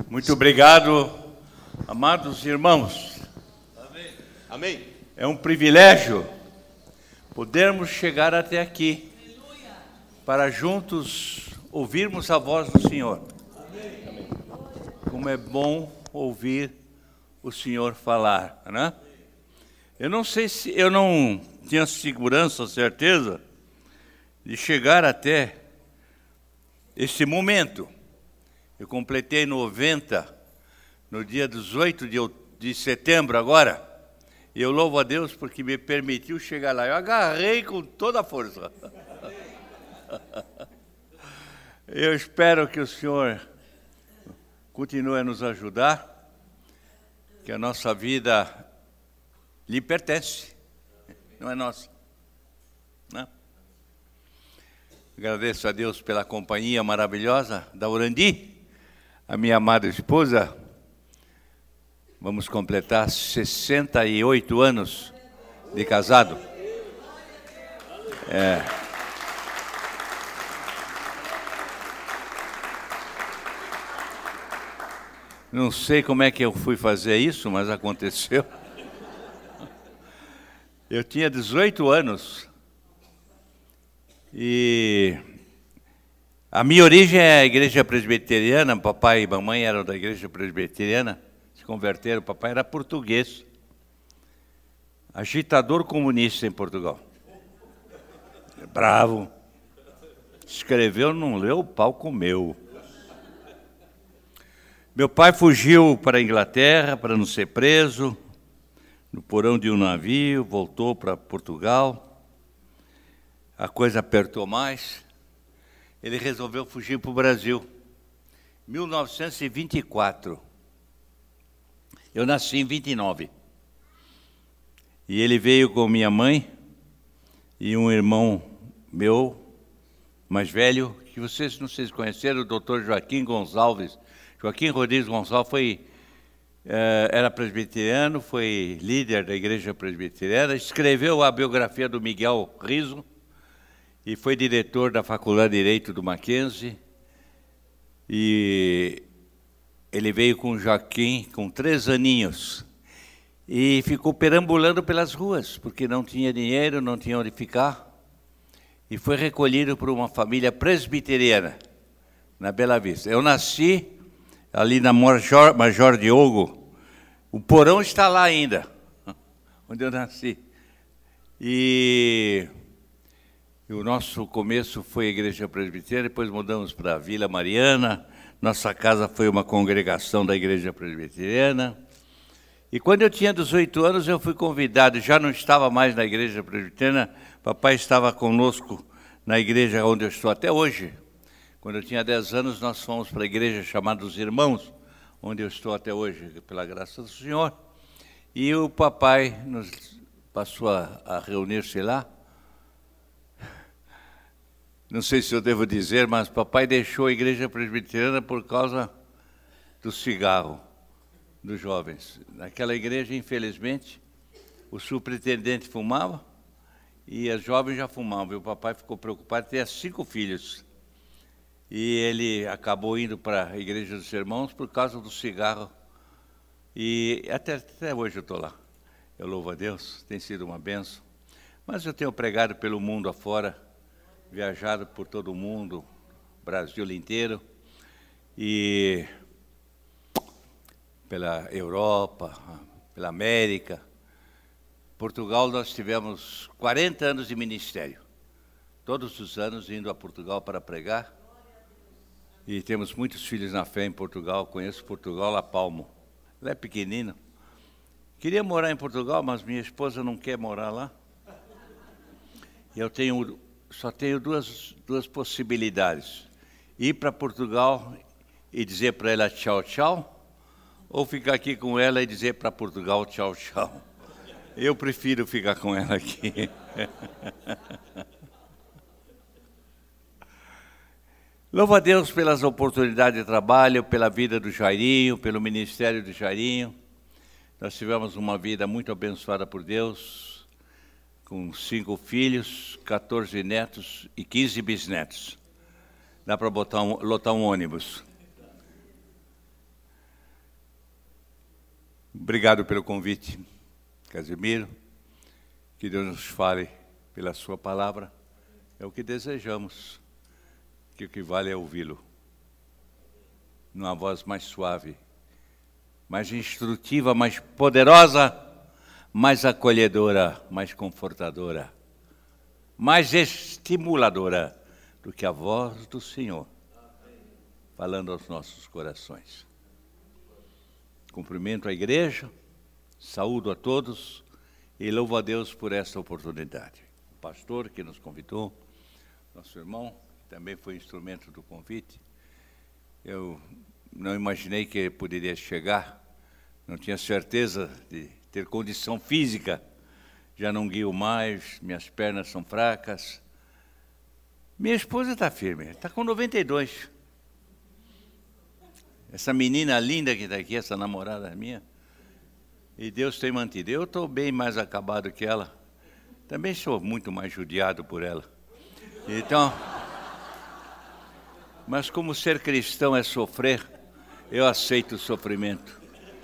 Muito obrigado, amados irmãos. Amém. Amém. É um privilégio podermos chegar até aqui para juntos ouvirmos a voz do Senhor. Amém. Como é bom ouvir o Senhor falar, né? Eu não sei se eu não tinha segurança, certeza de chegar até esse momento. Eu completei 90 no dia 18 de setembro agora. E eu louvo a Deus porque me permitiu chegar lá. Eu agarrei com toda a força. Eu espero que o Senhor continue a nos ajudar, que a nossa vida lhe pertence, não é nossa. Não? Agradeço a Deus pela companhia maravilhosa da Urandi, a minha amada esposa. Vamos completar 68 anos de casado. Não sei como é que eu fui fazer isso, mas aconteceu. Eu tinha 18 anos e a minha origem é a igreja presbiteriana. Papai e mamãe eram da igreja presbiteriana, se converteram. Papai era português, agitador comunista em Portugal. Bravo. Escreveu, não leu, o pau comeu. Meu pai fugiu para a Inglaterra para não ser preso, no porão de um navio, voltou para Portugal. A coisa apertou mais. Ele resolveu fugir para o Brasil. 1924. Eu nasci em 29. E ele veio com minha mãe e um irmão meu, mais velho, que vocês não sei se conheceram, o doutor Joaquim Gonçalves. Joaquim Rodrigues Gonçalves era presbiteriano, foi líder da igreja presbiteriana, escreveu a biografia do Miguel Riso e foi diretor da Faculdade de Direito do Mackenzie. E ele veio com o Joaquim com 3 aninhos e ficou perambulando pelas ruas, porque não tinha dinheiro, não tinha onde ficar, e foi recolhido por uma família presbiteriana, na Bela Vista. Eu nasci ali na Major Diogo, o porão está lá ainda, onde eu nasci. E o nosso começo foi a igreja presbiteriana, depois mudamos para a Vila Mariana. Nossa casa foi uma congregação da igreja presbiteriana. E quando eu tinha 18 anos, eu fui convidado, já não estava mais na igreja presbiteriana, papai estava conosco na igreja onde eu estou até hoje. Quando eu tinha 10 anos, nós fomos para a igreja chamada Os Irmãos, onde eu estou até hoje, pela graça do Senhor. E o papai nos passou a reunir-se lá. Não sei se eu devo dizer, mas papai deixou a igreja presbiteriana por causa do cigarro dos jovens. Naquela igreja, infelizmente, o superintendente fumava e as jovens já fumavam. E o papai ficou preocupado, tinha 5 filhos. E ele acabou indo para a igreja dos irmãos por causa do cigarro. E até hoje eu estou lá. Eu louvo a Deus, tem sido uma bênção. Mas eu tenho pregado pelo mundo afora, viajado por todo o mundo, Brasil inteiro, e pela Europa, pela América. Portugal, nós tivemos 40 anos de ministério. Todos os anos indo a Portugal para pregar. E temos muitos filhos na fé em Portugal. Conheço Portugal a palmo. Ela é pequenino. Queria morar em Portugal, mas minha esposa não quer morar lá. E eu só tenho duas possibilidades. Ir para Portugal e dizer para ela tchau, tchau, ou ficar aqui com ela e dizer para Portugal tchau, tchau. Eu prefiro ficar com ela aqui. Louvo a Deus pelas oportunidades de trabalho, pela vida do Jairinho, pelo ministério do Jairinho. Nós tivemos uma vida muito abençoada por Deus, com 5 filhos, 14 netos e 15 bisnetos. Dá para lotar um ônibus. Obrigado pelo convite, Casimiro. Que Deus nos fale pela sua palavra. É o que desejamos, que o que vale é ouvi-lo. Numa voz mais suave, mais instrutiva, mais poderosa, mais acolhedora, mais confortadora, mais estimuladora do que a voz do Senhor, falando aos nossos corações. Cumprimento a igreja, saúdo a todos e louvo a Deus por esta oportunidade. O pastor que nos convidou, nosso irmão, também foi instrumento do convite. Eu não imaginei que poderia chegar, não tinha certeza de ter condição física, já não guio mais, minhas pernas são fracas. Minha esposa está firme, está com 92. Essa menina linda que está aqui, essa namorada minha, e Deus tem mantido. Eu estou bem mais acabado que ela, também sou muito mais judiado por ela. Então, mas como ser cristão é sofrer, eu aceito o sofrimento.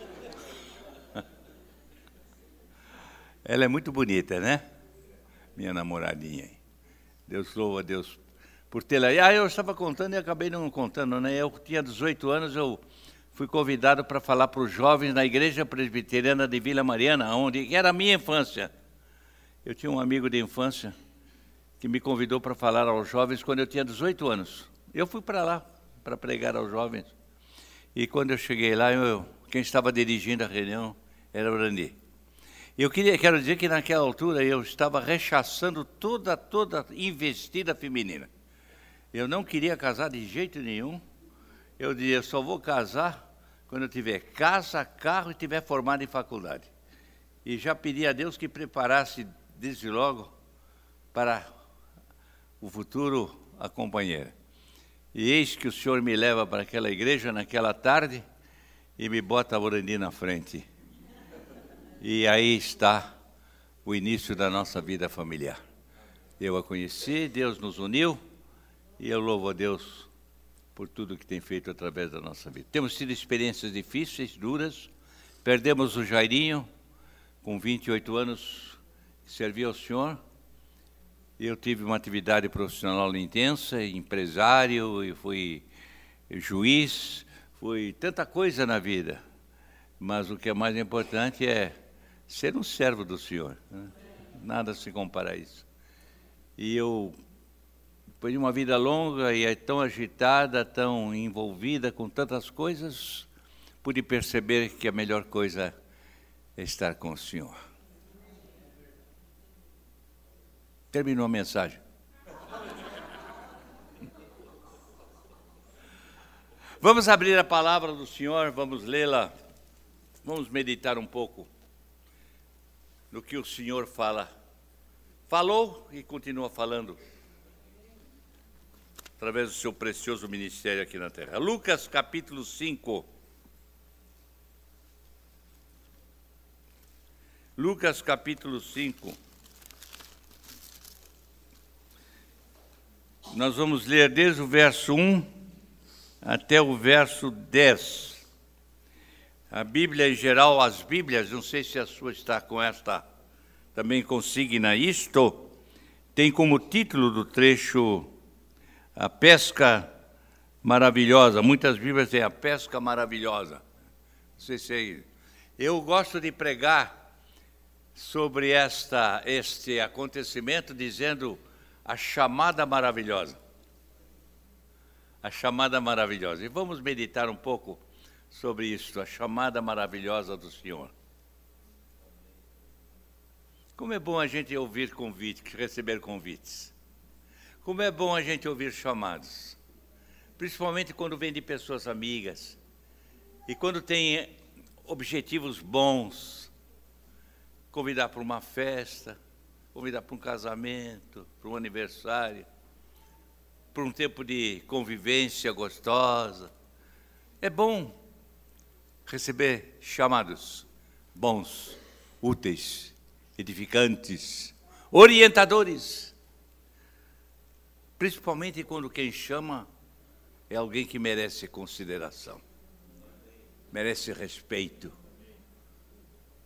Ela é muito bonita, né? Minha namoradinha. Deus louva a Deus por tê-la. Eu estava contando e acabei não contando, né? Eu tinha 18 anos, eu fui convidado para falar para os jovens na Igreja Presbiteriana de Vila Mariana, onde era a minha infância. Eu tinha um amigo de infância que me convidou para falar aos jovens quando eu tinha 18 anos. Eu fui para lá para pregar aos jovens. E quando eu cheguei lá, quem estava dirigindo a reunião era o Randi. Quero dizer que naquela altura eu estava rechaçando toda investida feminina. Eu não queria casar de jeito nenhum. Eu dizia, eu só vou casar quando eu tiver casa, carro e tiver formado em faculdade. E já pedi a Deus que preparasse desde logo para o futuro a companheira. E eis que o Senhor me leva para aquela igreja naquela tarde e me bota a Orandi na frente. E aí está o início da nossa vida familiar. Eu a conheci, Deus nos uniu e eu louvo a Deus por tudo que tem feito através da nossa vida. Temos tido experiências difíceis, duras. Perdemos o Jairinho, com 28 anos, que servia ao Senhor. Eu tive uma atividade profissional intensa, empresário, e fui juiz, fui tanta coisa na vida. Mas o que é mais importante é ser um servo do Senhor. Né? Nada se compara a isso. E eu, depois de uma vida longa e tão agitada, tão envolvida com tantas coisas, pude perceber que a melhor coisa é estar com o Senhor. Terminou a mensagem. Vamos abrir a palavra do Senhor, vamos lê-la, vamos meditar um pouco no que o Senhor falou e continua falando através do seu precioso ministério aqui na terra. Lucas capítulo 5. Lucas capítulo 5. Nós vamos ler desde o verso 1 até o verso 10. A Bíblia em geral, as Bíblias, não sei se a sua está com esta também consigna isto, tem como título do trecho a pesca maravilhosa. Muitas Bíblias têm a pesca maravilhosa. Não sei se eu gosto de pregar sobre este acontecimento dizendo a chamada maravilhosa. A chamada maravilhosa. E vamos meditar um pouco sobre isso, a chamada maravilhosa do Senhor. Como é bom a gente ouvir convites, receber convites. Como é bom a gente ouvir chamados. Principalmente quando vem de pessoas amigas. E quando tem objetivos bons. Convidar para uma festa, convidar para um casamento, para um aniversário, para um tempo de convivência gostosa. É bom receber chamados bons, úteis, edificantes, orientadores. Principalmente quando quem chama é alguém que merece consideração, merece respeito,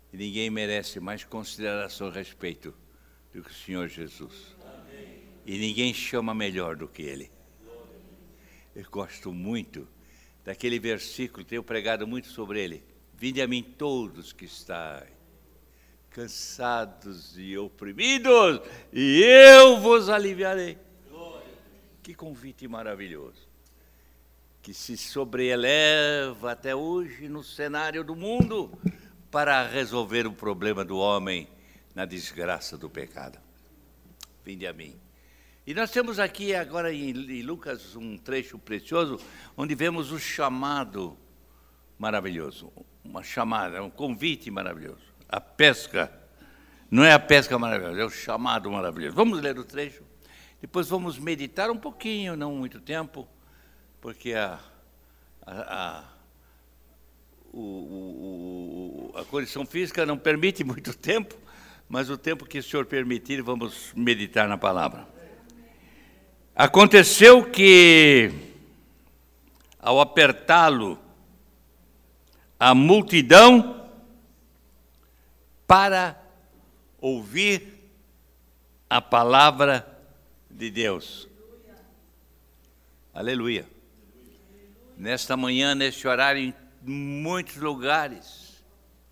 E ninguém merece mais consideração e respeito do que o Senhor Jesus. E ninguém chama melhor do que Ele. Eu gosto muito daquele versículo, tenho pregado muito sobre ele. Vinde a mim todos que estáis cansados e oprimidos, e eu vos aliviarei. Que convite maravilhoso, que se sobreeleva até hoje no cenário do mundo para resolver o problema do homem na desgraça do pecado. Vinde a mim. E nós temos aqui agora em Lucas um trecho precioso, onde vemos o chamado maravilhoso, uma chamada, um convite maravilhoso. A pesca, não é a pesca maravilhosa, é o chamado maravilhoso. Vamos ler o trecho, depois vamos meditar um pouquinho, não muito tempo, porque a condição física não permite muito tempo, mas o tempo que o Senhor permitir, vamos meditar na palavra. Aconteceu que, ao apertá-lo, a multidão para ouvir a palavra de Deus. Aleluia. Nesta manhã, neste horário, em muitos lugares,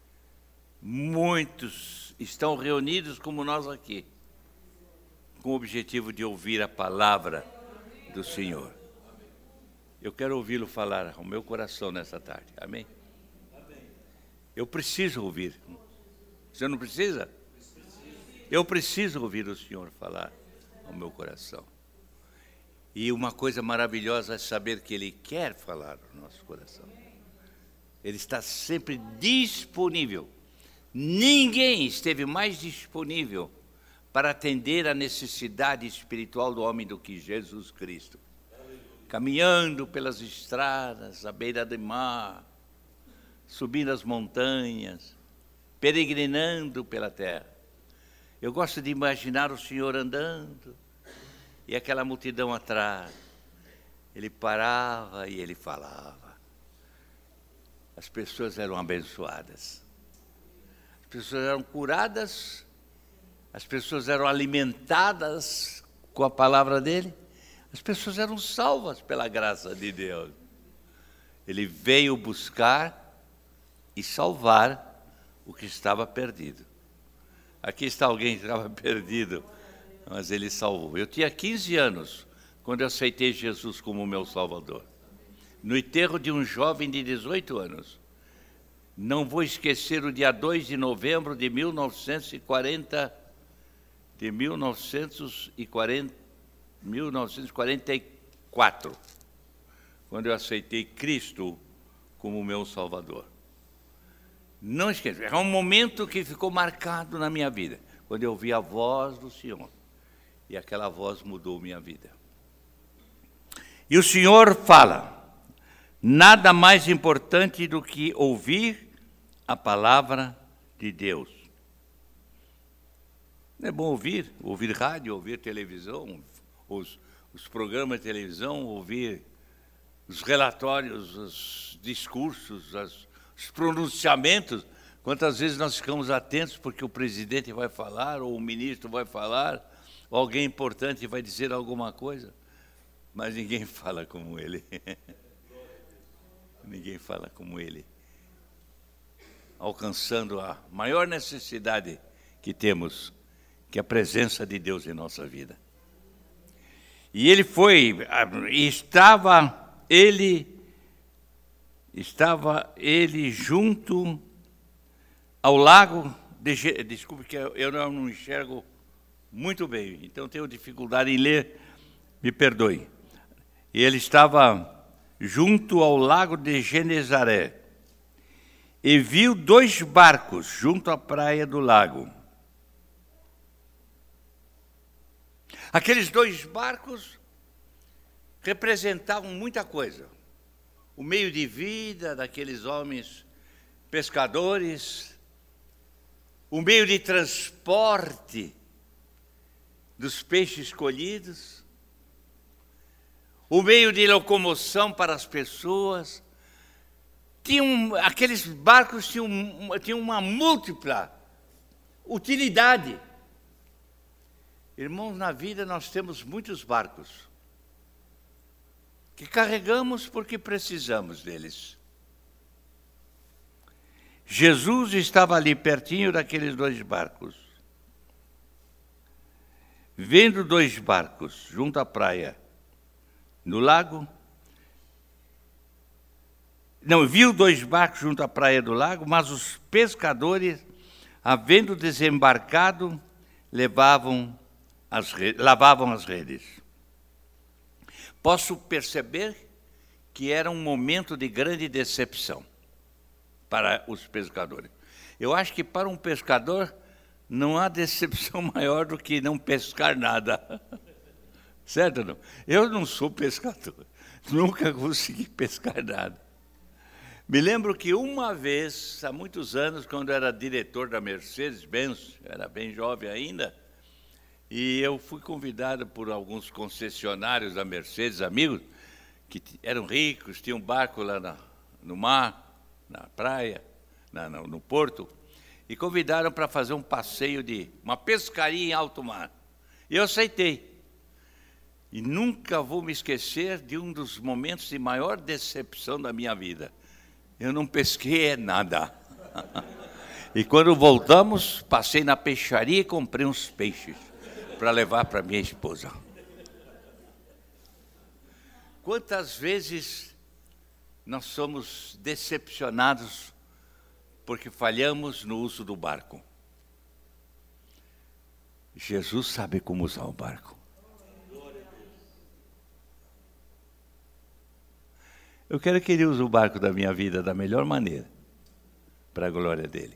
muitos estão reunidos como nós aqui, com o objetivo de ouvir a palavra do Senhor. Eu quero ouvi-lo falar ao meu coração nessa tarde. Amém? Eu preciso ouvir. Você não precisa? Eu preciso ouvir o Senhor falar ao meu coração. E uma coisa maravilhosa é saber que Ele quer falar ao nosso coração. Ele está sempre disponível. Ninguém esteve mais disponível para atender a necessidade espiritual do homem do que Jesus Cristo. Caminhando pelas estradas, à beira do mar, subindo as montanhas, peregrinando pela terra. Eu gosto de imaginar o Senhor andando e aquela multidão atrás. Ele parava e Ele falava. As pessoas eram abençoadas. As pessoas eram curadas. As pessoas eram alimentadas com a palavra dele. As pessoas eram salvas pela graça de Deus. Ele veio buscar e salvar o que estava perdido. Aqui está alguém que estava perdido, mas ele salvou. Eu tinha 15 anos quando eu aceitei Jesus como meu Salvador. No enterro de um jovem de 18 anos. Não vou esquecer o dia 2 de novembro de 1944, quando eu aceitei Cristo como meu Salvador. Não esqueça, é um momento que ficou marcado na minha vida, quando eu ouvi a voz do Senhor, e aquela voz mudou minha vida. E o Senhor fala, nada mais importante do que ouvir a palavra de Deus. É bom ouvir rádio, ouvir televisão, os programas de televisão, ouvir os relatórios, os discursos, os pronunciamentos. Quantas vezes nós ficamos atentos porque o presidente vai falar, ou o ministro vai falar, ou alguém importante vai dizer alguma coisa, mas ninguém fala como ele. Ninguém fala como ele. Alcançando a maior necessidade que temos, que é a presença de Deus em nossa vida. E estava ele junto ao lago de... Desculpe que eu não enxergo muito bem, então tenho dificuldade em ler, me perdoe. E ele estava junto ao lago de Genezaré e viu 2 barcos junto à praia do lago. Aqueles 2 barcos representavam muita coisa. O meio de vida daqueles homens pescadores, o meio de transporte dos peixes colhidos, o meio de locomoção para as pessoas, aqueles barcos tinham uma múltipla utilidade. Irmãos, na vida nós temos muitos barcos que carregamos porque precisamos deles. Jesus estava ali pertinho daqueles 2 barcos. Vendo 2 barcos junto à praia, no lago. Não, viu 2 barcos junto à praia do lago, mas os pescadores, havendo desembarcado, lavavam as redes. Posso perceber que era um momento de grande decepção para os pescadores. Eu acho que para um pescador não há decepção maior do que não pescar nada. Certo ou não? Eu não sou pescador, nunca consegui pescar nada. Me lembro que uma vez, há muitos anos, quando eu era diretor da Mercedes-Benz, era bem jovem ainda, e eu fui convidado por alguns concessionários da Mercedes, amigos, que eram ricos, tinham um barco lá no mar, na praia, no porto, e convidaram para fazer um passeio uma pescaria em alto mar. E eu aceitei. E nunca vou me esquecer de um dos momentos de maior decepção da minha vida. Eu não pesquei nada. E quando voltamos, passei na peixaria e comprei uns peixes para levar para minha esposa. Quantas vezes nós somos decepcionados porque falhamos no uso do barco? Jesus sabe como usar o barco. Eu quero que Ele use o barco da minha vida da melhor maneira, para a glória dEle.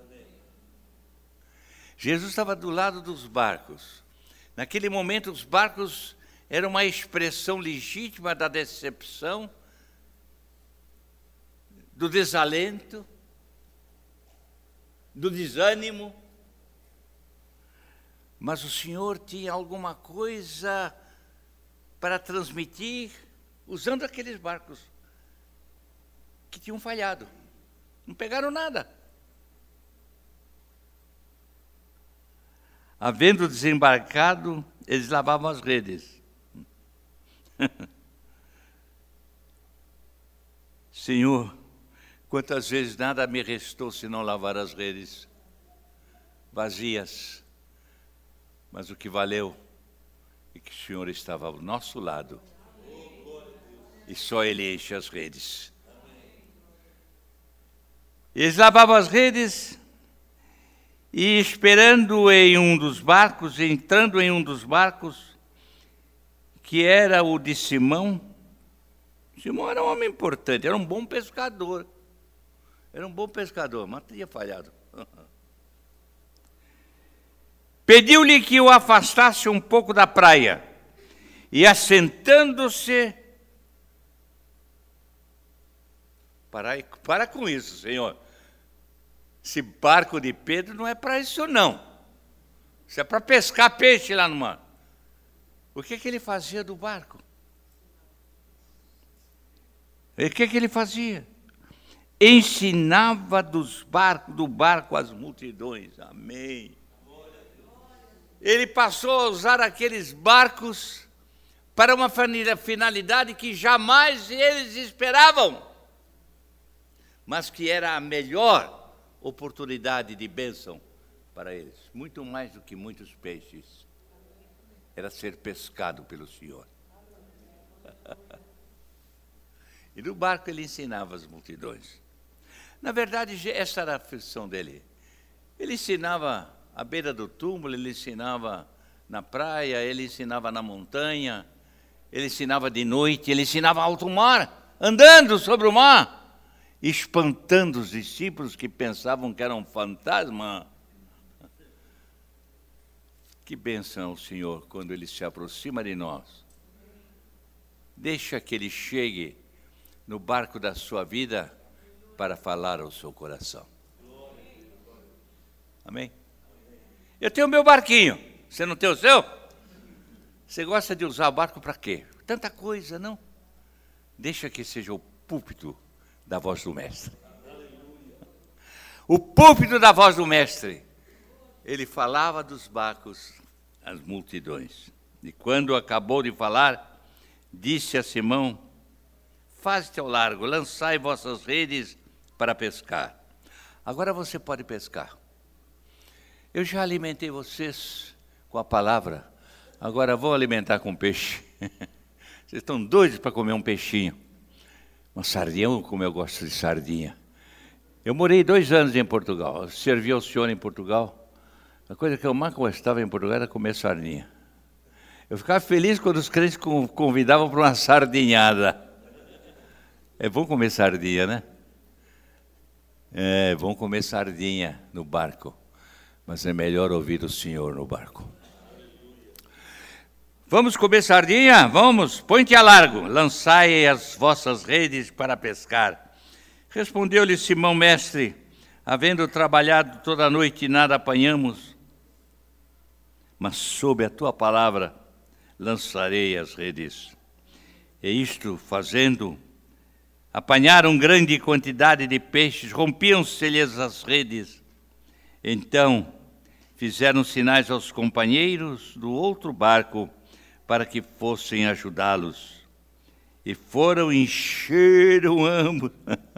Jesus estava do lado dos barcos. Naquele momento, os barcos eram uma expressão legítima da decepção, do desalento, do desânimo. Mas o Senhor tinha alguma coisa para transmitir usando aqueles barcos que tinham falhado. Não pegaram nada. Havendo desembarcado, eles lavavam as redes. Senhor, quantas vezes nada me restou senão lavar as redes vazias, mas o que valeu é que o Senhor estava ao nosso lado e só Ele enche as redes. Eles lavavam as redes e entrando em um dos barcos, que era o de Simão. Simão era um homem importante, era um bom pescador. Mas tinha falhado. Pediu-lhe que o afastasse um pouco da praia. E assentando-se... Para com isso, Senhor. Esse barco de Pedro não é para isso, não. Isso é para pescar peixe lá no mar. O que ele fazia do barco? O que ele fazia? Ensinava do barco as multidões. Amém. Ele passou a usar aqueles barcos para uma finalidade que jamais eles esperavam, mas que era a melhor oportunidade de bênção para eles, muito mais do que muitos peixes, era ser pescado pelo Senhor. E no barco ele ensinava as multidões. Na verdade, essa era a função dele. Ele ensinava à beira do túmulo, ele ensinava na praia, ele ensinava na montanha, ele ensinava de noite, ele ensinava alto mar, andando sobre o mar, espantando os discípulos que pensavam que era um fantasma. Que bênção o Senhor quando Ele se aproxima de nós. Deixa que Ele chegue no barco da sua vida para falar ao seu coração. Amém? Eu tenho o meu barquinho, você não tem o seu? Você gosta de usar o barco para quê? Tanta coisa, não? Deixa que seja o púlpito da voz do Mestre. O púlpito da voz do Mestre. Ele falava dos barcos às multidões. E quando acabou de falar, disse a Simão: faze-te ao largo, lançai vossas redes para pescar. Agora você pode pescar. Eu já alimentei vocês com a palavra, agora vou alimentar com peixe. Vocês estão doidos para comer um peixinho. Uma sardinha, como eu gosto de sardinha. Eu morei 2 anos em Portugal, eu servi ao senhor em Portugal. A coisa que eu mais gostava em Portugal era comer sardinha. Eu ficava feliz quando os crentes convidavam para uma sardinhada. É bom comer sardinha, né? É bom comer sardinha no barco. Mas é melhor ouvir o Senhor no barco. Vamos comer sardinha? Vamos, põe-te a largo, lançai as vossas redes para pescar. Respondeu-lhe Simão: mestre, havendo trabalhado toda a noite, nada apanhamos, mas sob a tua palavra lançarei as redes. E isto fazendo, apanharam grande quantidade de peixes, rompiam-se-lhes as redes. Então fizeram sinais aos companheiros do outro barco para que fossem ajudá-los. E foram encheram ambos.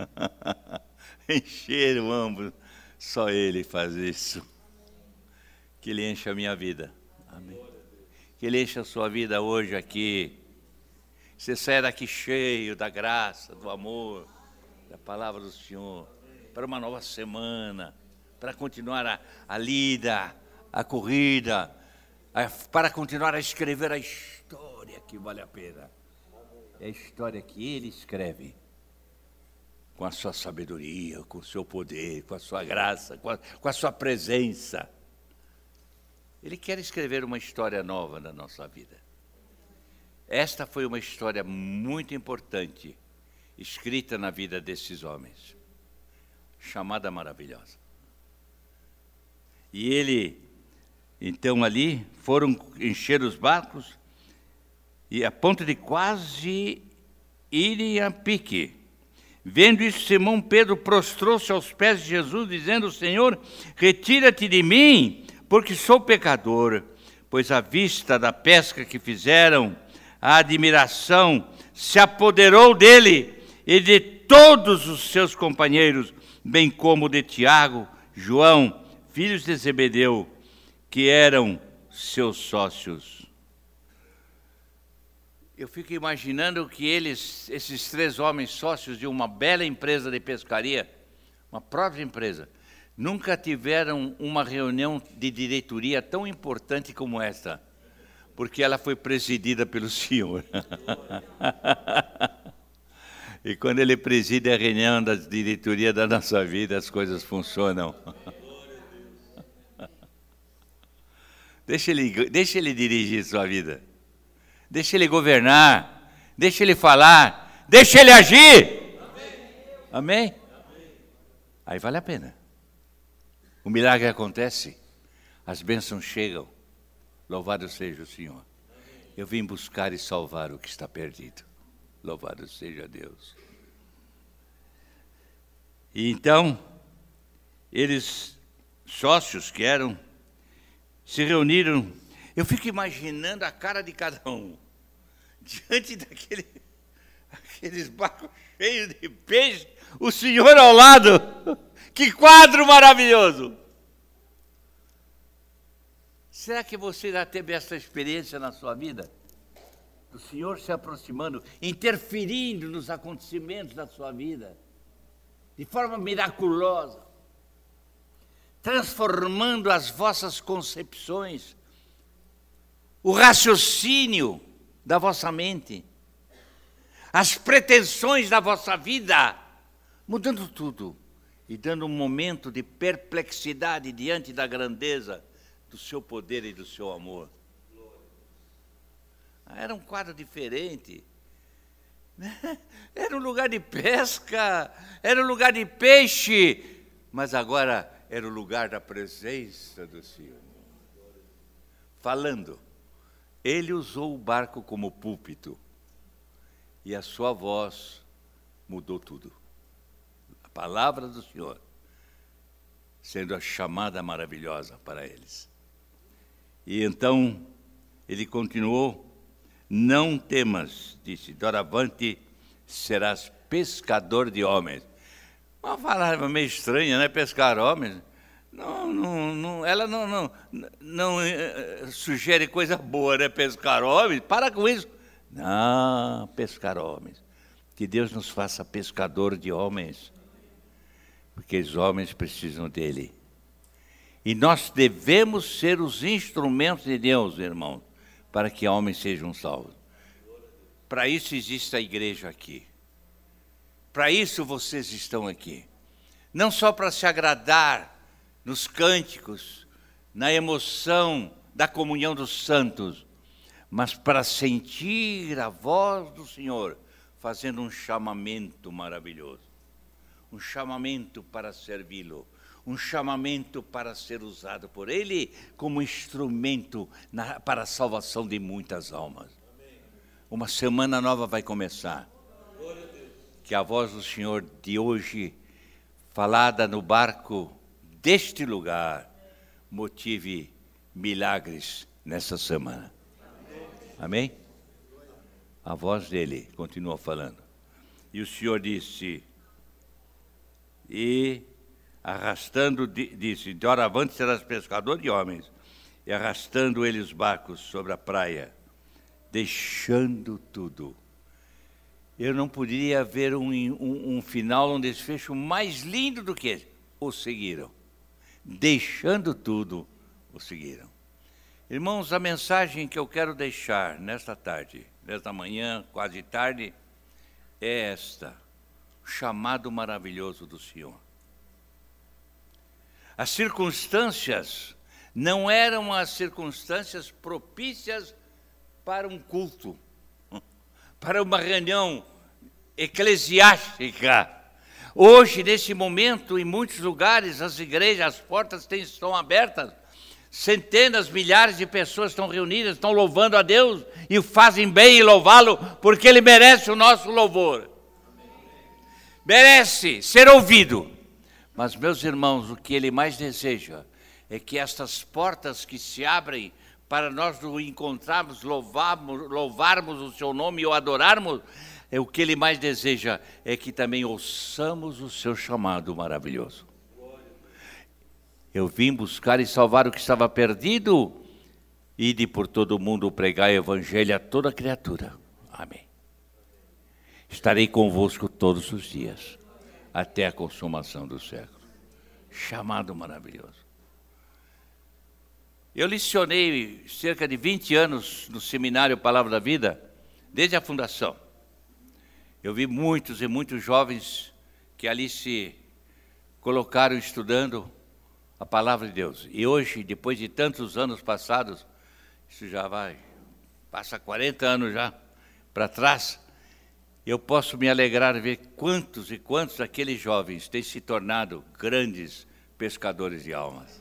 Encheram ambos. Só Ele faz isso. Que Ele encha a minha vida. Amém. Que Ele encha a sua vida hoje aqui. Você saia daqui cheio da graça, do amor, da palavra do Senhor, para uma nova semana, para continuar a lida, a corrida, para continuar a escrever a história que vale a pena. É a história que Ele escreve, com a sua sabedoria, com o seu poder, com a sua graça, com a sua presença. Ele quer escrever uma história nova na nossa vida. Esta foi uma história muito importante, escrita na vida desses homens, chamada maravilhosa. E ele, então ali, foram encher os barcos, e a ponto de quase irem a pique. Vendo isso, Simão Pedro prostrou-se aos pés de Jesus, dizendo: Senhor, retira-te de mim, porque sou pecador. Pois à vista da pesca que fizeram, a admiração se apoderou dele e de todos os seus companheiros, bem como de Tiago, João, filhos de Zebedeu, que eram seus sócios. Eu fico imaginando que esses 3 homens sócios de uma bela empresa de pescaria, uma própria empresa, nunca tiveram uma reunião de diretoria tão importante como esta, porque ela foi presidida pelo Senhor. E quando Ele preside a reunião da diretoria da nossa vida, as coisas funcionam. Deixa ele dirigir sua vida. Deixa Ele governar. Deixa Ele falar. Deixa Ele agir. Amém? Aí vale a pena. O milagre acontece. As bênçãos chegam. Louvado seja o Senhor. Eu vim buscar e salvar o que está perdido. Louvado seja Deus. E então, eles, sócios que eram, se reuniram. Eu fico imaginando a cara de cada um, diante daqueles barcos cheios de peixe, o Senhor ao lado. Que quadro maravilhoso! Será que você já teve essa experiência na sua vida? O Senhor se aproximando, interferindo nos acontecimentos da sua vida, de forma miraculosa, transformando as vossas concepções, o raciocínio da vossa mente, as pretensões da vossa vida, mudando tudo e dando um momento de perplexidade diante da grandeza do seu poder e do seu amor. Era um quadro diferente. Era um lugar de pesca, era um lugar de peixe, mas agora era o lugar da presença do Senhor. Falando, Ele usou o barco como púlpito e a sua voz mudou tudo. palavra do Senhor, sendo a chamada maravilhosa para eles. E então ele continuou: não temas, disse, doravante serás pescador de homens. Uma palavra meio estranha, né? Pescar homens. Ela não sugere coisa boa, né? Pescar homens. Para com isso. Não, pescar homens. Que Deus nos faça pescador de homens, porque os homens precisam dele. E nós devemos ser os instrumentos de Deus, irmãos, para que homens sejam salvos. Para isso existe a igreja aqui. Para isso vocês estão aqui. Não só para se agradar nos cânticos, na emoção da comunhão dos santos, mas para sentir a voz do Senhor, fazendo um chamamento maravilhoso. Um chamamento para servi-lo. Um chamamento para ser usado por Ele como instrumento para a salvação de muitas almas. Uma semana nova vai começar. Que a voz do Senhor de hoje, falada no barco deste lugar, motive milagres nessa semana. Amém? A voz dele continua falando. E o Senhor disse, e arrastando, disse, doravante serás pescador de homens, e arrastando ele os barcos sobre a praia, deixando tudo. Eu não poderia ver um final, um desfecho mais lindo do que esse. O seguiram. Deixando tudo, o seguiram. Irmãos, a mensagem que eu quero deixar nesta tarde, nesta manhã, quase tarde, é esta: o chamado maravilhoso do Senhor. As circunstâncias não eram as circunstâncias propícias para um culto, para uma reunião eclesiástica. Hoje, nesse momento, em muitos lugares, as igrejas, as portas estão abertas, centenas, milhares de pessoas estão reunidas, estão louvando a Deus, e fazem bem em louvá-lo, porque Ele merece o nosso louvor. Merece ser ouvido. Mas, meus irmãos, o que Ele mais deseja é que estas portas que se abrem para nós o encontrarmos, louvarmos o seu nome e o adorarmos, o que Ele mais deseja é que também ouçamos o seu chamado maravilhoso. Eu vim buscar e salvar o que estava perdido, ide por todo o mundo pregar o evangelho a toda criatura. Amém. Estarei convosco todos os dias, até a consumação do século. Chamado maravilhoso. Eu licionei cerca de 20 anos no seminário Palavra da Vida, desde a fundação. Eu vi muitos e muitos jovens que ali se colocaram estudando a Palavra de Deus. E hoje, depois de tantos anos passados, isso passa 40 anos já para trás, eu posso me alegrar de ver quantos e quantos daqueles jovens têm se tornado grandes pescadores de almas.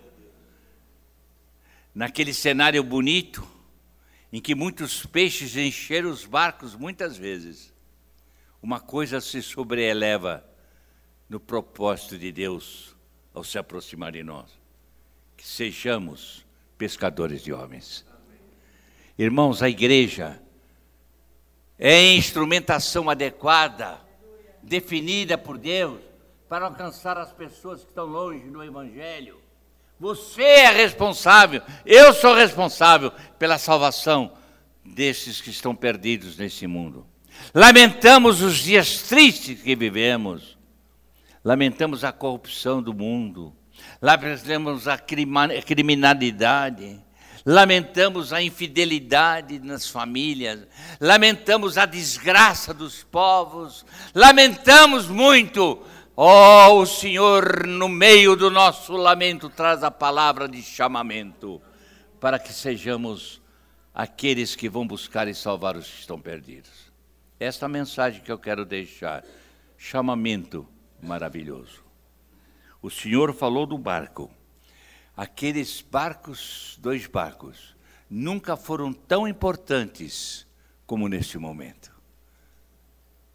Naquele cenário bonito, em que muitos peixes encheram os barcos muitas vezes, uma coisa se sobreeleva no propósito de Deus ao se aproximar de nós: que sejamos pescadores de homens. Irmãos, a igreja é a instrumentação adequada, definida por Deus, para alcançar as pessoas que estão longe do Evangelho. Você é responsável, eu sou responsável pela salvação desses que estão perdidos nesse mundo. Lamentamos os dias tristes que vivemos, lamentamos a corrupção do mundo, lamentamos a criminalidade, lamentamos a infidelidade nas famílias, lamentamos a desgraça dos povos, lamentamos muito. Oh, o Senhor, no meio do nosso lamento, traz a palavra de chamamento, para que sejamos aqueles que vão buscar e salvar os que estão perdidos. Esta é a mensagem que eu quero deixar: chamamento maravilhoso. O Senhor falou do barco. Aqueles barcos, 2 barcos, nunca foram tão importantes como neste momento.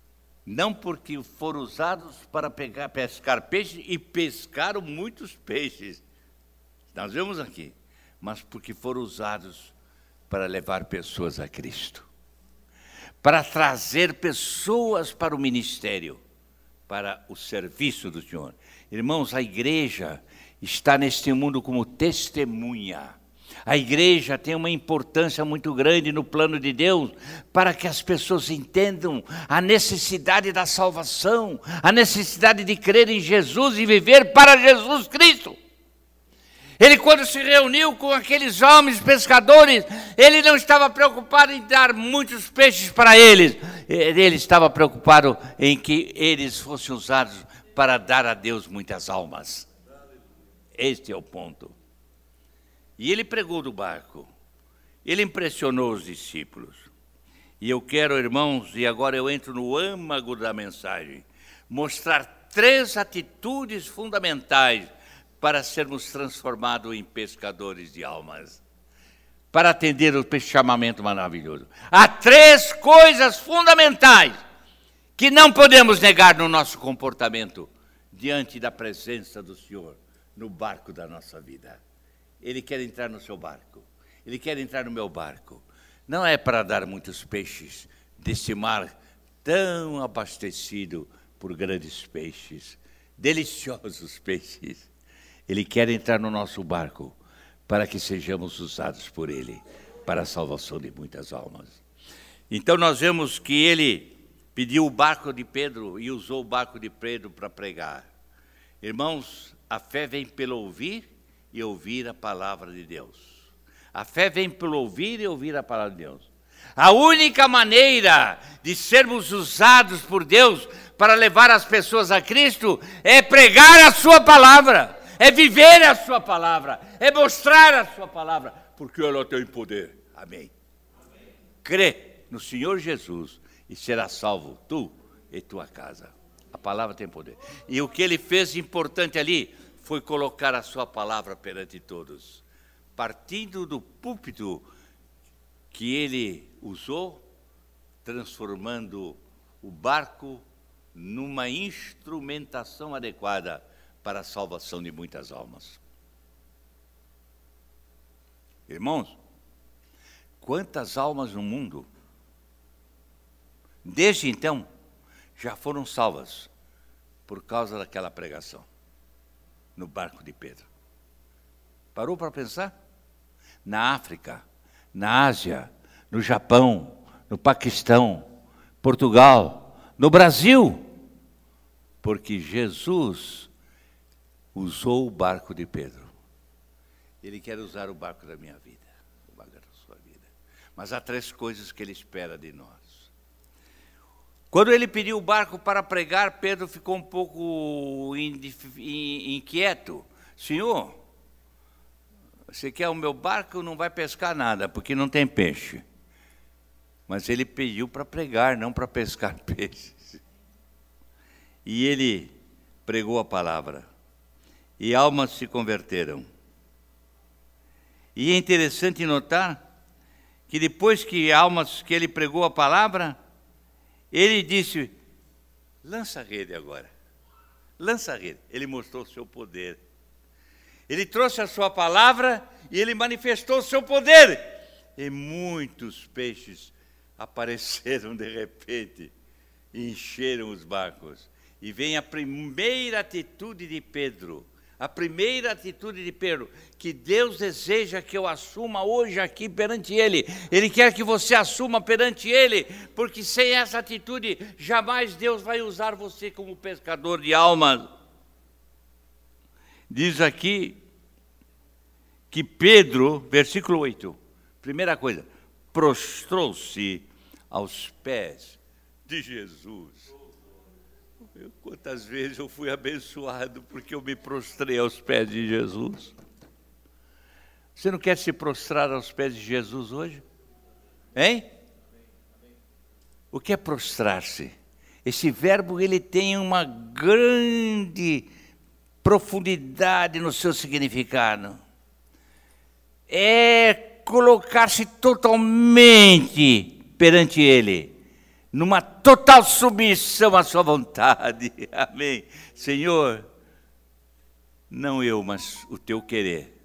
Não porque foram usados para pescar peixes, e pescaram muitos peixes. Nós vemos aqui. Mas porque foram usados para levar pessoas a Cristo. Para trazer pessoas para o ministério, para o serviço do Senhor. Irmãos, a igreja está neste mundo como testemunha. A igreja tem uma importância muito grande no plano de Deus, para que as pessoas entendam a necessidade da salvação, a necessidade de crer em Jesus e viver para Jesus Cristo. Ele, quando se reuniu com aqueles homens pescadores, ele não estava preocupado em dar muitos peixes para eles. Ele estava preocupado em que eles fossem usados para dar a Deus muitas almas. Este é o ponto. E ele pregou do barco. Ele impressionou os discípulos. E eu quero, irmãos, e agora eu entro no âmago da mensagem, mostrar 3 atitudes fundamentais para sermos transformados em pescadores de almas, para atender o chamamento maravilhoso. Há 3 coisas fundamentais que não podemos negar no nosso comportamento diante da presença do Senhor no barco da nossa vida. Ele quer entrar no seu barco, Ele quer entrar no meu barco. Não é para dar muitos peixes desse mar tão abastecido por grandes peixes, deliciosos peixes. Ele quer entrar no nosso barco para que sejamos usados por Ele para a salvação de muitas almas. Então nós vemos que ele pediu o barco de Pedro e usou o barco de Pedro para pregar. Irmãos, a fé vem pelo ouvir e ouvir a palavra de Deus. A fé vem pelo ouvir e ouvir a palavra de Deus. A única maneira de sermos usados por Deus para levar as pessoas a Cristo é pregar a sua palavra. É viver a sua palavra, é mostrar a sua palavra, porque ela tem poder. Amém. Amém. Crê no Senhor Jesus e será salvo tu e tua casa. A palavra tem poder. E o que ele fez importante ali foi colocar a sua palavra perante todos. Partindo do púlpito que ele usou, transformando o barco numa instrumentação adequada para a salvação de muitas almas. Irmãos, quantas almas no mundo, desde então, já foram salvas por causa daquela pregação no barco de Pedro? Parou para pensar? Na África, na Ásia, no Japão, no Paquistão, Portugal, no Brasil, porque Jesus usou o barco de Pedro. Ele quer usar o barco da minha vida, o barco da sua vida. Mas há 3 coisas que ele espera de nós. Quando ele pediu o barco para pregar, Pedro ficou um pouco inquieto. Senhor, você quer o meu barco? Não vai pescar nada, porque não tem peixe. Mas ele pediu para pregar, não para pescar peixes. E ele pregou a palavra. E almas se converteram. E é interessante notar que depois que ele pregou a palavra, ele disse, lança a rede agora. Lança a rede. Ele mostrou o seu poder. Ele trouxe a sua palavra e ele manifestou o seu poder. E muitos peixes apareceram de repente e encheram os barcos. E vem a primeira atitude de Pedro. A primeira atitude de Pedro, que Deus deseja que eu assuma hoje aqui perante Ele. Ele quer que você assuma perante Ele, porque sem essa atitude, jamais Deus vai usar você como pescador de almas. Diz aqui que Pedro, versículo 8, primeira coisa, prostrou-se aos pés de Jesus. Quantas vezes eu fui abençoado porque eu me prostrei aos pés de Jesus? Você não quer se prostrar aos pés de Jesus hoje? Hein? O que é prostrar-se? Esse verbo ele tem uma grande profundidade no seu significado. É colocar-se totalmente perante Ele. numa total submissão à sua vontade. Amém. Senhor, não eu, mas o teu querer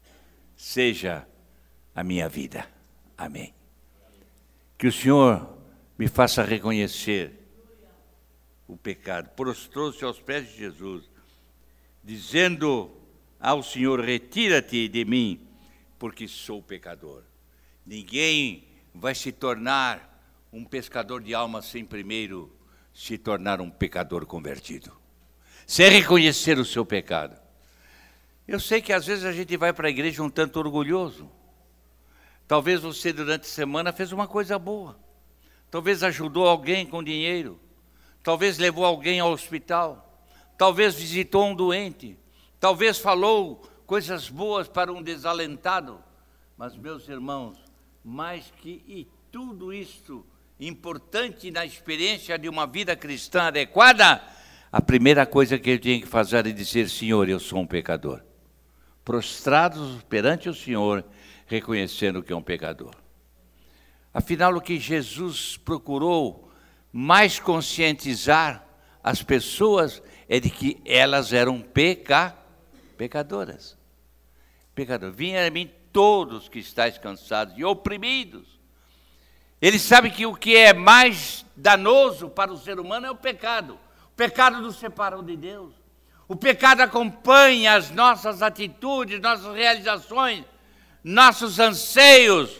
seja a minha vida. Amém. Que o Senhor me faça reconhecer o pecado. Prostrou-se aos pés de Jesus, dizendo ao Senhor: retira-te de mim, porque sou pecador. Ninguém vai se tornar um pescador de almas sem primeiro se tornar um pecador convertido, sem reconhecer o seu pecado. Eu sei que às vezes a gente vai para a igreja um tanto orgulhoso. Talvez você durante a semana fez uma coisa boa. Talvez ajudou alguém com dinheiro. Talvez levou alguém ao hospital. Talvez visitou um doente. Talvez falou coisas boas para um desalentado. Mas, meus irmãos, mais que tudo isso importante na experiência de uma vida cristã adequada, a primeira coisa que eu tinha que fazer é dizer: Senhor, eu sou um pecador. Prostrados perante o Senhor, reconhecendo que é um pecador. Afinal, o que Jesus procurou mais conscientizar as pessoas é de que elas eram pecadoras. Vinha a mim todos que estáis cansados e oprimidos. Ele sabe que o que é mais danoso para o ser humano é o pecado. O pecado nos separou de Deus. O pecado acompanha as nossas atitudes, nossas realizações, nossos anseios.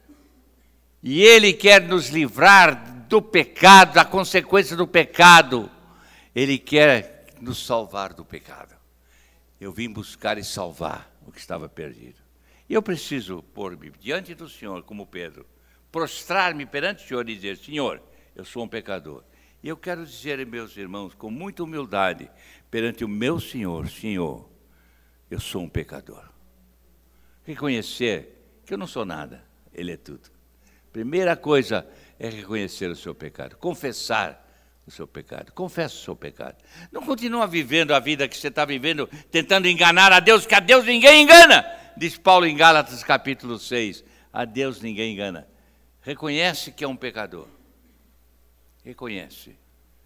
E Ele quer nos livrar do pecado, da consequência do pecado. Ele quer nos salvar do pecado. Eu vim buscar e salvar o que estava perdido. E eu preciso pôr-me diante do Senhor, como Pedro, prostrar-me perante o Senhor e dizer: Senhor, eu sou um pecador. E eu quero dizer, meus irmãos, com muita humildade, perante o meu Senhor: Senhor, eu sou um pecador. Reconhecer que eu não sou nada, Ele é tudo. Primeira coisa é reconhecer o seu pecado, confessar o seu pecado. Confessa o seu pecado. Não continua vivendo a vida que você está vivendo, tentando enganar a Deus, que a Deus ninguém engana. Diz Paulo em Gálatas capítulo 6, a Deus ninguém engana. Reconhece que é um pecador. Reconhece.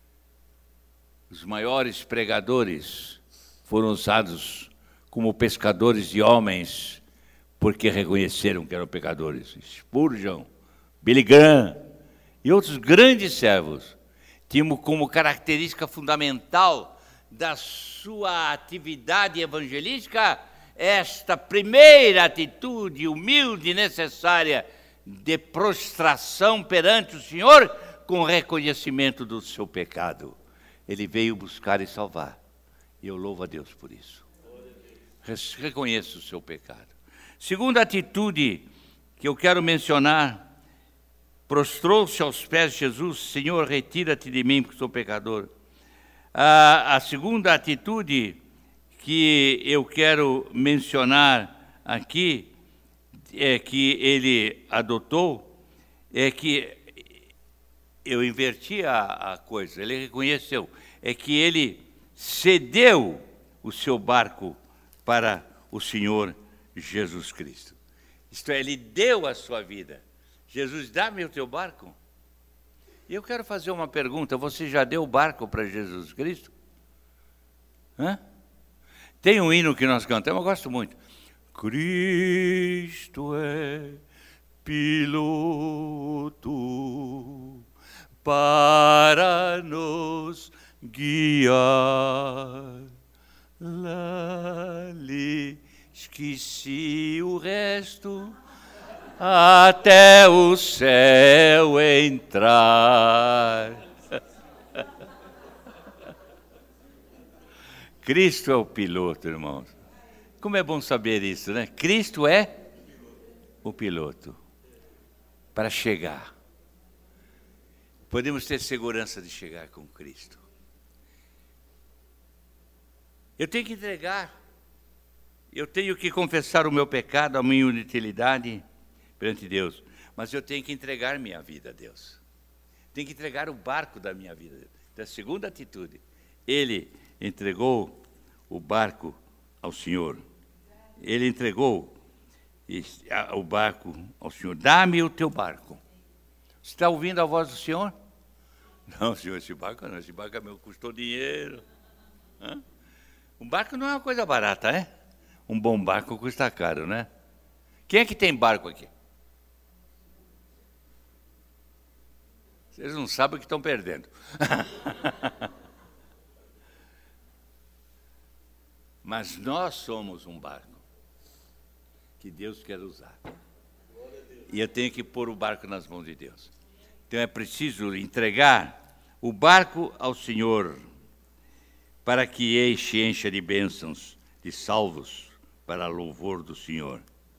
Os maiores pregadores foram usados como pescadores de homens, porque reconheceram que eram pecadores. Spurgeon, Billy Graham e outros grandes servos tinham como característica fundamental da sua atividade evangelística esta primeira atitude humilde e necessária de prostração perante o Senhor com reconhecimento do seu pecado. Ele veio buscar e salvar. E eu louvo a Deus por isso. Reconheça o seu pecado. Segunda atitude que eu quero mencionar: prostrou-se aos pés de Jesus: Senhor, retira-te de mim, porque sou pecador. A segunda atitude que eu quero mencionar aqui, que ele adotou, é que eu inverti a coisa, ele reconheceu, é que ele cedeu o seu barco para o Senhor Jesus Cristo. Isto é, ele deu a sua vida. Jesus, dá-me o teu barco. E eu quero fazer uma pergunta: você já deu o barco para Jesus Cristo? Hã? Tem um hino que nós cantamos, eu gosto muito. Cristo é piloto para nos guiar. Esqueci o resto até o céu entrar. Cristo é o piloto, irmãos. Como é bom saber isso, né? Cristo é o piloto para chegar. Podemos ter segurança de chegar com Cristo. Eu tenho que entregar. Eu tenho que confessar o meu pecado, a minha inutilidade perante Deus. Mas eu tenho que entregar minha vida a Deus. Tenho que entregar o barco da minha vida. Então, a segunda atitude, ele entregou o barco ao Senhor. Ele entregou o barco ao Senhor. Dá-me o teu barco. Você está ouvindo a voz do Senhor? Não, senhor, esse barco meu custou dinheiro. Hã? Um barco não é uma coisa barata, é? Um bom barco custa caro, né? Quem é que tem barco aqui? Vocês não sabem o que estão perdendo. Mas nós somos um barco que Deus quer usar. E eu tenho que pôr o barco nas mãos de Deus. Então é preciso entregar o barco ao Senhor para que encha de bênçãos, de salvos, para louvor do Senhor.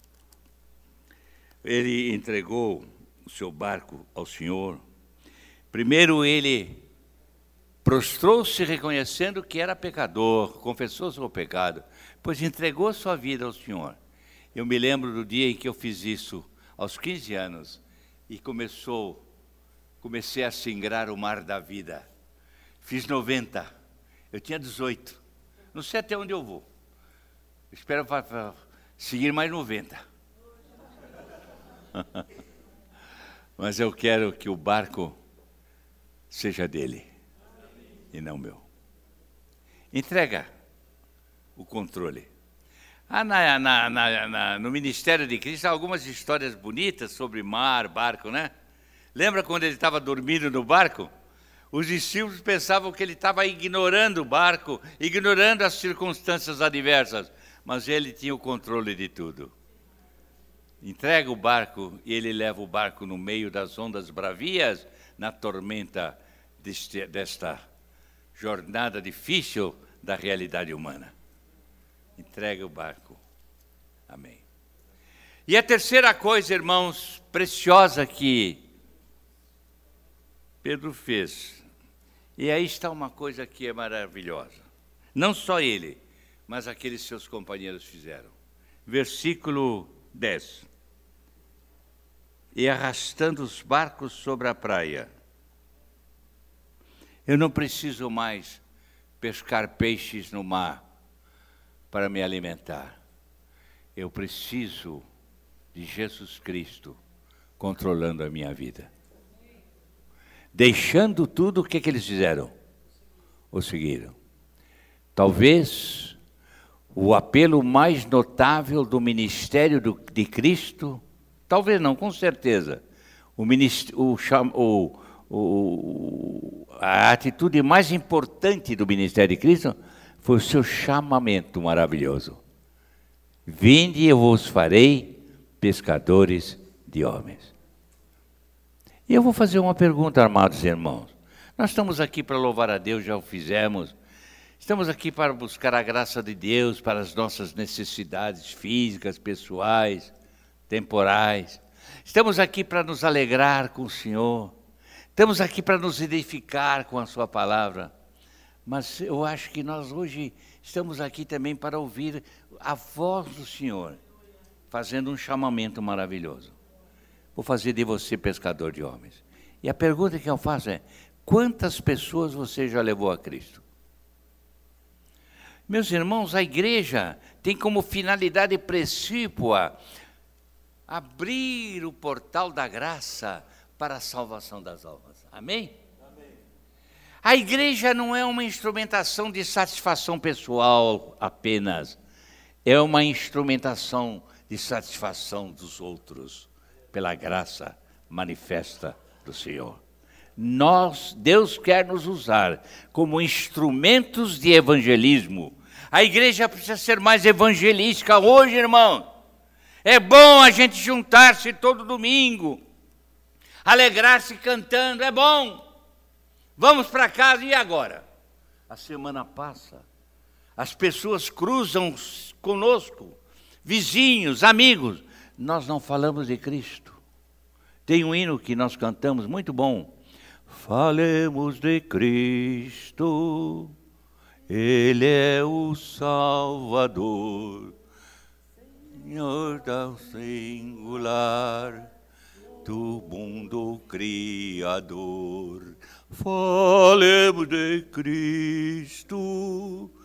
Ele entregou o seu barco ao Senhor. Primeiro ele prostrou-se reconhecendo que era pecador, confessou seu pecado, pois entregou sua vida ao Senhor. Eu me lembro do dia em que eu fiz isso, aos 15 anos, e comecei a singrar o mar da vida. Fiz 90, eu tinha 18. Não sei até onde eu vou. Espero para seguir mais 90. Mas eu quero que o barco seja dele e não meu. Entrega o controle. No Ministério de Cristo há algumas histórias bonitas sobre mar, barco, né? Lembra quando ele estava dormindo no barco? Os discípulos pensavam que ele estava ignorando o barco, ignorando as circunstâncias adversas, mas ele tinha o controle de tudo. Entrega o barco e ele leva o barco no meio das ondas bravias, na tormenta desta jornada difícil da realidade humana. Entrega o barco. Amém. E a terceira coisa, irmãos, preciosa que Pedro fez, e aí está uma coisa que é maravilhosa. Não só ele, mas aqueles seus companheiros fizeram. Versículo 10. E arrastando os barcos sobre a praia. Eu não preciso mais pescar peixes no mar para me alimentar. Eu preciso de Jesus Cristo controlando a minha vida. Deixando tudo, o que eles fizeram? O seguiram. Talvez o apelo mais notável do ministério de Cristo, talvez não, com certeza, a atitude mais importante do ministério de Cristo foi o seu chamamento maravilhoso. Vinde e eu vos farei pescadores de homens. E eu vou fazer uma pergunta, amados irmãos. Nós estamos aqui para louvar a Deus, já o fizemos. Estamos aqui para buscar a graça de Deus para as nossas necessidades físicas, pessoais, temporais. Estamos aqui para nos alegrar com o Senhor. Estamos aqui para nos edificar com a sua palavra. Mas eu acho que nós hoje estamos aqui também para ouvir a voz do Senhor, fazendo um chamamento maravilhoso. Vou fazer de você pescador de homens. E a pergunta que eu faço é, quantas pessoas você já levou a Cristo? Meus irmãos, a igreja tem como finalidade precípua abrir o portal da graça para a salvação das almas. Amém? Amém. A igreja não é uma instrumentação de satisfação pessoal apenas. É uma instrumentação de satisfação dos outros, pela graça manifesta do Senhor. Deus quer nos usar como instrumentos de evangelismo. A igreja precisa ser mais evangelística hoje, irmão. É bom a gente juntar-se todo domingo, alegrar-se cantando, é bom. Vamos para casa e agora? A semana passa, as pessoas cruzam conosco, vizinhos, amigos. Nós não falamos de Cristo. Tem um hino que nós cantamos muito bom. Falemos de Cristo, Ele é o Salvador, Senhor tão singular, do mundo Criador. Falemos de Cristo,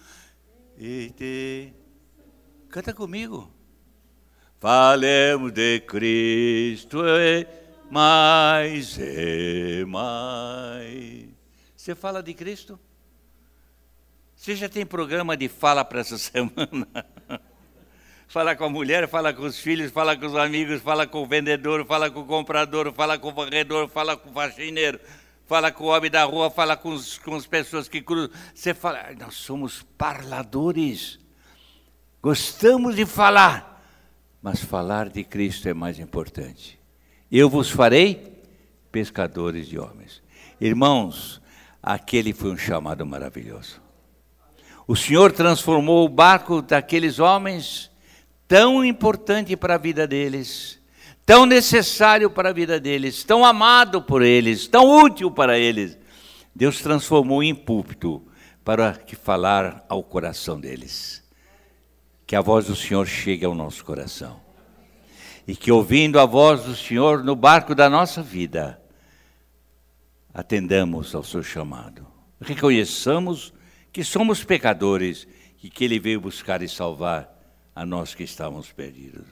Canta comigo. Falemos de Cristo, mais e mais. Você fala de Cristo? Você já tem programa de fala para essa semana? Fala com a mulher, fala com os filhos, fala com os amigos, fala com o vendedor, fala com o comprador, fala com o varredor, fala com o faxineiro, fala com o homem da rua, fala com as pessoas que cruzam. Você fala, nós somos parladores, gostamos de falar, mas falar de Cristo é mais importante. Eu vos farei pescadores de homens. Irmãos, aquele foi um chamado maravilhoso. O Senhor transformou o barco daqueles homens tão importante para a vida deles, tão necessário para a vida deles, tão amado por eles, tão útil para eles. Deus transformou em púlpito para que falar ao coração deles. Que a voz do Senhor chegue ao nosso coração. E que ouvindo a voz do Senhor no barco da nossa vida, atendamos ao seu chamado. Reconheçamos que somos pecadores e que Ele veio buscar e salvar a nós que estávamos perdidos.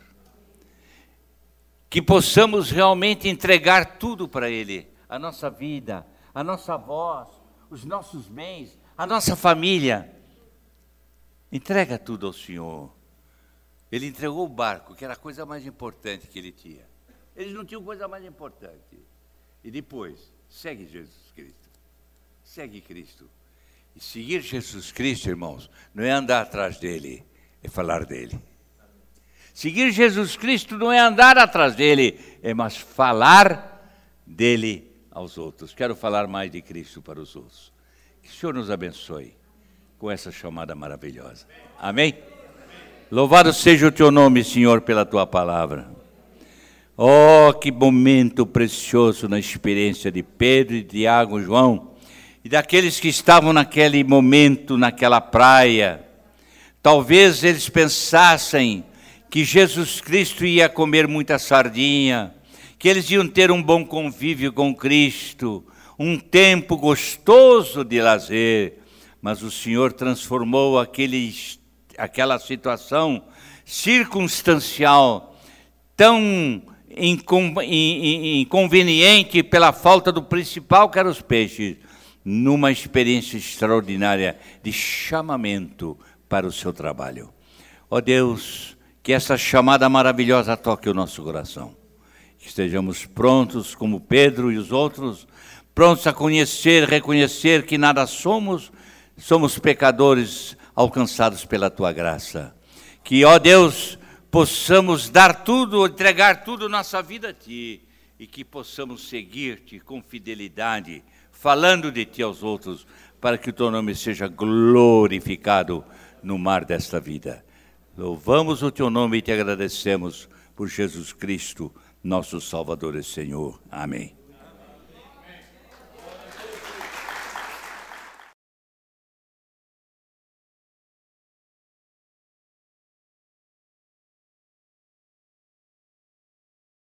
Que possamos realmente entregar tudo para Ele, a nossa vida, a nossa voz, os nossos bens, a nossa família. Entrega tudo ao Senhor. Ele entregou o barco, que era a coisa mais importante que ele tinha. Eles não tinham coisa mais importante. E depois, segue Jesus Cristo. Segue Cristo. E seguir Jesus Cristo, irmãos, não é andar atrás dele, é falar dele. Seguir Jesus Cristo não é andar atrás dele, é mais falar dele aos outros. Quero falar mais de Cristo para os outros. Que o Senhor nos abençoe com essa chamada maravilhosa. Amém? Louvado seja o teu nome, Senhor, pela tua palavra. Oh, que momento precioso na experiência de Pedro, Tiago, João, e daqueles que estavam naquele momento, naquela praia. Talvez eles pensassem que Jesus Cristo ia comer muita sardinha, que eles iam ter um bom convívio com Cristo, um tempo gostoso de lazer, mas o Senhor transformou aquela situação circunstancial, tão inconveniente pela falta do principal, que era os peixes, numa experiência extraordinária de chamamento para o seu trabalho. Ó Deus, que essa chamada maravilhosa toque o nosso coração. Que estejamos prontos, como Pedro e os outros, prontos a conhecer, reconhecer que nada somos pecadores alcançados pela Tua graça. Que, ó Deus, possamos dar tudo, entregar tudo nossa vida a Ti, e que possamos seguir-Te com fidelidade, falando de Ti aos outros, para que o Teu nome seja glorificado no mar desta vida. Louvamos o Teu nome e Te agradecemos por Jesus Cristo, nosso Salvador e Senhor. Amém.